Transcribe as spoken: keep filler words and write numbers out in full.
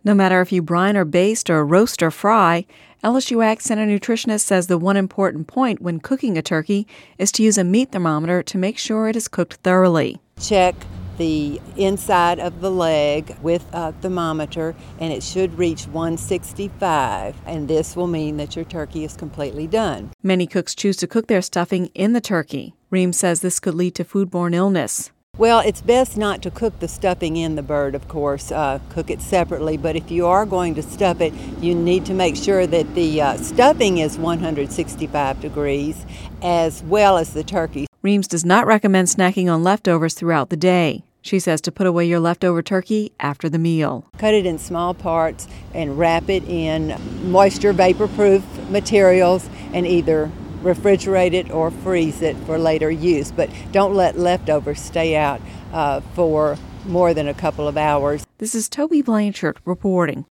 No matter if you brine or baste or roast or fry, L S U Ag Center nutritionist says the one important point when cooking a turkey is to use a meat thermometer to make sure it is cooked thoroughly. Check the inside of the leg with a thermometer, and it should reach one sixty-five, and this will mean that your turkey is completely done. Many cooks choose to cook their stuffing in the turkey. Reams says this could lead to foodborne illness. Well, it's best not to cook the stuffing in the bird, of course. Uh, cook it separately, but if you are going to stuff it, you need to make sure that the uh, stuffing is one hundred sixty-five degrees, as well as the turkey. Reams does not recommend snacking on leftovers throughout the day. She says to put away your leftover turkey after the meal. Cut it in small parts and wrap it in moisture vapor-proof materials and either refrigerate it or freeze it for later use. But don't let leftovers stay out uh, for more than a couple of hours. This is Toby Blanchard reporting.